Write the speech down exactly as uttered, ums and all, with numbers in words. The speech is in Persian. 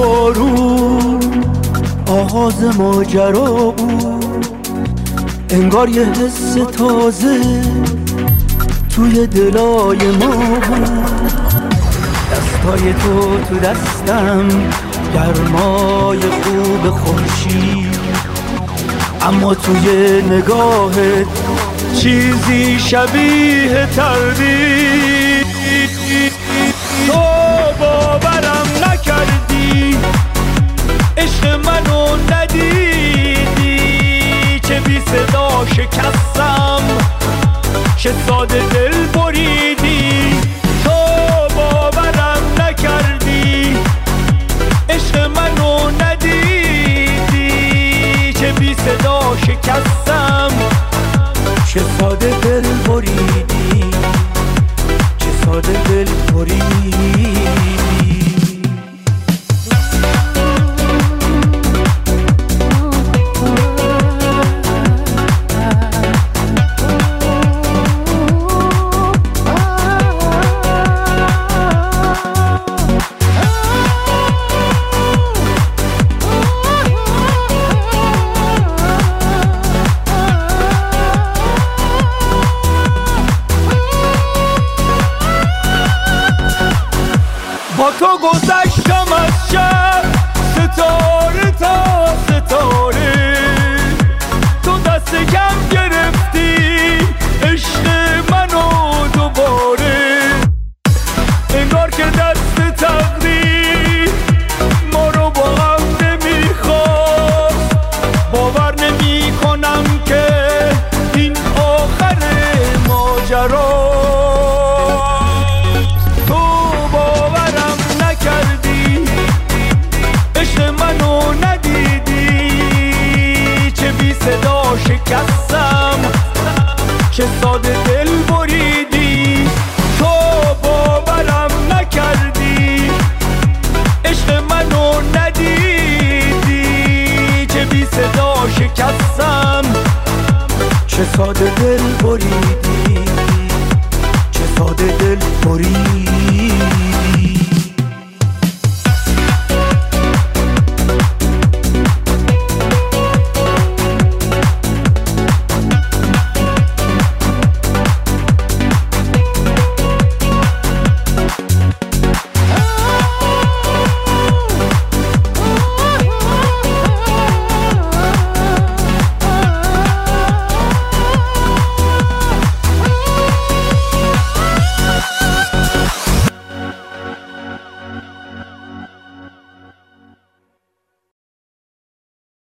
بارون آغاز ماجرا بود، انگار یه حس تازه توی دلای ما بود. دستای تو تو دستم، گرمای خوب خورشید، اما توی نگاهت چیزی شبیه تردید. تو باورم نکردی، عشق منو ندیدی، چه بی صدا شکستم، چه ساده دل بریدی. تو باورم نکردی، عشق منو ندیدی، چه بی صدا شکستم، چه ساده دل بریدی، چه ساده دل بریدی. با تو گذشتم از شب، ستاره تا ستاره، تو دست کم گرفتی عشق منو دوباره، انگار که دست تقدیر ما رو با هم نمیخواست. باور نمی کنم که این آخر ماجرا. شکستم، چه ساده دل بریدی. تو باورم نکردی، عشق منو ندیدی، چه بی صدا شکستم، چه ساده دل بریدی.